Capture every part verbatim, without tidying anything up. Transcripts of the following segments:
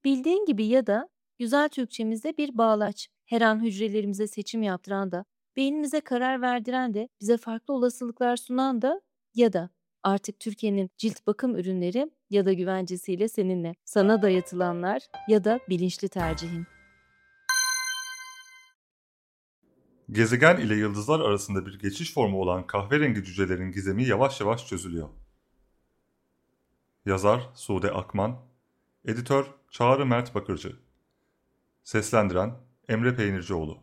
Bildiğin gibi ya da güzel Türkçemizde bir bağlaç. Her an hücrelerimize seçim yaptıran da, beynimize karar verdiren de, bize farklı olasılıklar sunan da ya da artık Türkiye'nin cilt bakım ürünleri ya da güvencesiyle seninle. Sana dayatılanlar ya da bilinçli tercihin. Gezegen ile yıldızlar arasında bir geçiş formu olan kahverengi cücelerin gizemi yavaş yavaş çözülüyor. Yazar Sude Akman, Editör Çağrı Mert Bakırcı, Seslendiren Emre Peynircioğlu.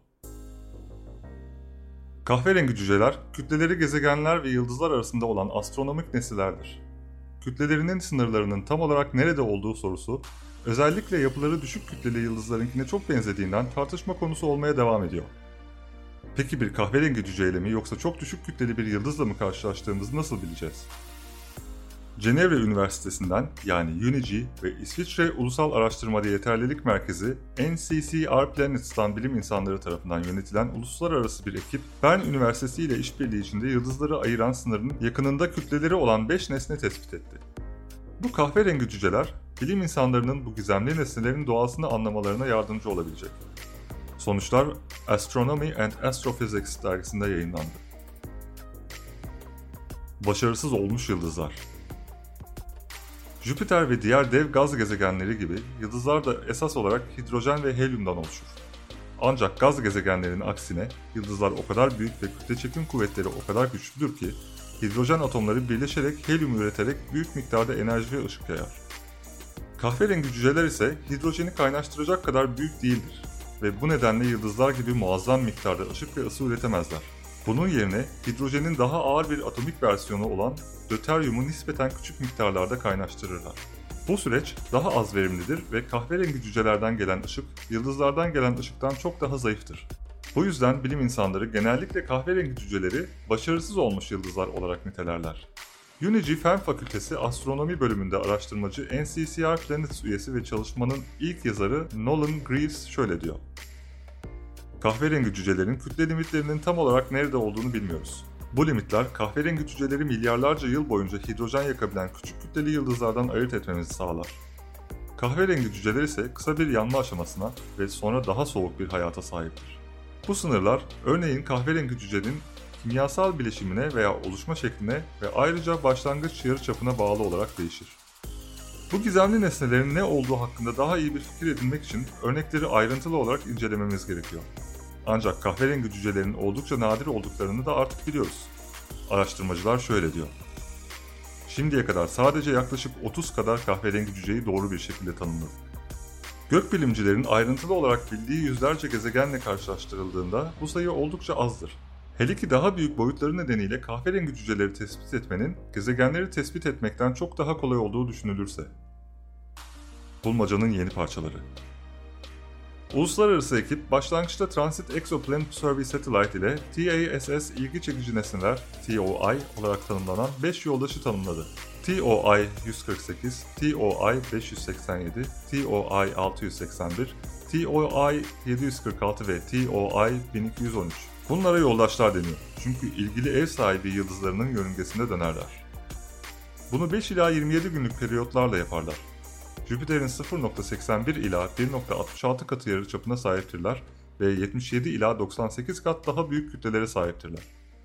Kahverengi cüceler, kütleleri gezegenler ve yıldızlar arasında olan astronomik nesnelerdir. Kütlelerinin sınırlarının tam olarak nerede olduğu sorusu, özellikle yapıları düşük kütleli yıldızlarınkine çok benzediğinden tartışma konusu olmaya devam ediyor. Peki bir kahverengi cüceyle mi yoksa çok düşük kütleli bir yıldızla mı karşılaştığımızı nasıl bileceğiz? Cenevre Üniversitesi'nden yani U N I G ve İsviçre Ulusal Araştırma Yeterlilik Merkezi N C C R Planets'tan bilim insanları tarafından yönetilen uluslararası bir ekip, Bern Üniversitesi ile işbirliği içinde yıldızları ayıran sınırın yakınında kütleleri olan beş nesne tespit etti. Bu kahverengi cüceler, bilim insanlarının bu gizemli nesnelerin doğasını anlamalarına yardımcı olabilecek. Sonuçlar Astronomy and Astrophysics dergisinde yayınlandı. Başarısız olmuş yıldızlar. Jüpiter ve diğer dev gaz gezegenleri gibi yıldızlar da esas olarak hidrojen ve helyumdan oluşur. Ancak gaz gezegenlerinin aksine yıldızlar o kadar büyük ve kütle çekim kuvvetleri o kadar güçlüdür ki hidrojen atomları birleşerek helyum üreterek büyük miktarda enerji ve ışık yayar. Kahverengi cüceler ise hidrojeni kaynaştıracak kadar büyük değildir ve bu nedenle yıldızlar gibi muazzam miktarda ışık ve ısı üretemezler. Bunun yerine hidrojenin daha ağır bir atomik versiyonu olan döteryumu nispeten küçük miktarlarda kaynaştırırlar. Bu süreç daha az verimlidir ve kahverengi cücelerden gelen ışık, yıldızlardan gelen ışıktan çok daha zayıftır. Bu yüzden bilim insanları genellikle kahverengi cüceleri başarısız olmuş yıldızlar olarak nitelerler. U N I G Fen Fakültesi Astronomi bölümünde araştırmacı N C C R Planets üyesi ve çalışmanın ilk yazarı Nolan Greaves şöyle diyor. Kahverengi cücelerin kütle limitlerinin tam olarak nerede olduğunu bilmiyoruz. Bu limitler kahverengi cüceleri milyarlarca yıl boyunca hidrojen yakabilen küçük kütleli yıldızlardan ayırt etmemizi sağlar. Kahverengi cüceler ise kısa bir yanma aşamasına ve sonra daha soğuk bir hayata sahiptir. Bu sınırlar örneğin kahverengi cücenin kimyasal bileşimine veya oluşma şekline ve ayrıca başlangıç yarıçapına bağlı olarak değişir. Bu gizemli nesnelerin ne olduğu hakkında daha iyi bir fikir edinmek için örnekleri ayrıntılı olarak incelememiz gerekiyor. Ancak kahverengi cücelerin oldukça nadir olduklarını da artık biliyoruz. Araştırmacılar şöyle diyor. Şimdiye kadar sadece yaklaşık otuz kadar kahverengi cüceyi doğru bir şekilde tanımladık. Gökbilimcilerin ayrıntılı olarak bildiği yüzlerce gezegenle karşılaştırıldığında bu sayı oldukça azdır. Hele ki daha büyük boyutları nedeniyle kahverengi cüceleri tespit etmenin gezegenleri tespit etmekten çok daha kolay olduğu düşünülürse. Bulmacanın yeni parçaları. Uluslararası ekip başlangıçta Transit Exoplanet Survey Satellite ile T A S S ilgi çekici nesneler T O I olarak tanımlanan beş yoldaşı tanımladı. T O I yüz kırk sekiz, T O I beş yüz seksen yedi, T O I altı yüz seksen bir, T O I yedi yüz kırk altı ve T O I bin iki yüz on üç. Bunlara yoldaşlar deniyor çünkü ilgili ev sahibi yıldızlarının yörüngesinde dönerler. Bunu beş ila yirmi yedi günlük periyotlarla yaparlar. Jüpiter'in sıfır nokta seksen bir ila bir nokta altmış altı katı yarıçapına sahiptirler ve yetmiş yedi ila doksan sekiz kat daha büyük kütlelere sahiptirler.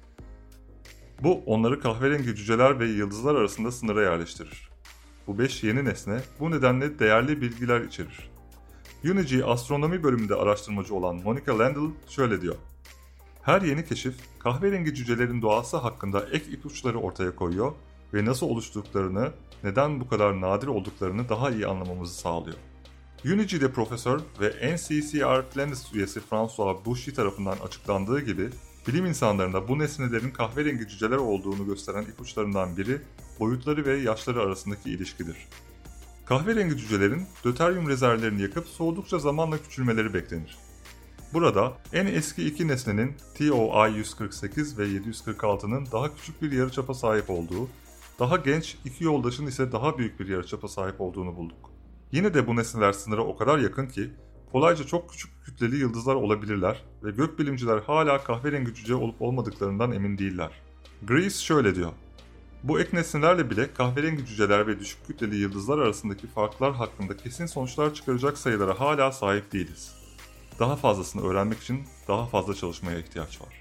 Bu onları kahverengi cüceler ve yıldızlar arasında sınıra yerleştirir. Bu beş yeni nesne bu nedenle değerli bilgiler içerir. U N I G Astronomi bölümünde araştırmacı olan Monica Landell şöyle diyor. Her yeni keşif kahverengi cücelerin doğası hakkında ek ipuçları ortaya koyuyor ve nasıl oluştuklarını, neden bu kadar nadir olduklarını daha iyi anlamamızı sağlıyor. U N I G'de profesör ve N C C R Planets üyesi François Bouchy tarafından açıklandığı gibi, bilim insanlarına bu nesnelerin kahverengi cüceler olduğunu gösteren ipuçlarından biri, boyutları ve yaşları arasındaki ilişkidir. Kahverengi cücelerin döteryum rezervlerini yakıp soğudukça zamanla küçülmeleri beklenir. Burada en eski iki nesnenin T O I yüz kırk sekiz ve yedi yüz kırk altının daha küçük bir yarıçapa sahip olduğu, daha genç iki yoldaşın ise daha büyük bir yarıçapa sahip olduğunu bulduk. Yine de bu nesneler sınıra o kadar yakın ki kolayca çok küçük kütleli yıldızlar olabilirler ve gökbilimciler hala kahverengi cüce olup olmadıklarından emin değiller. Greaves şöyle diyor. Bu ek nesnelerle bile kahverengi cüceler ve düşük kütleli yıldızlar arasındaki farklar hakkında kesin sonuçlar çıkaracak sayılara hala sahip değiliz. Daha fazlasını öğrenmek için daha fazla çalışmaya ihtiyaç var.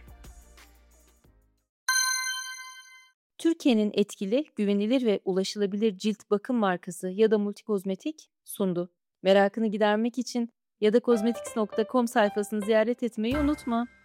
Türkiye'nin etkili, güvenilir ve ulaşılabilir cilt bakım markası ya da Multikozmetik sundu. Merakını gidermek için ya da kozmetiks nokta com sayfasını ziyaret etmeyi unutma.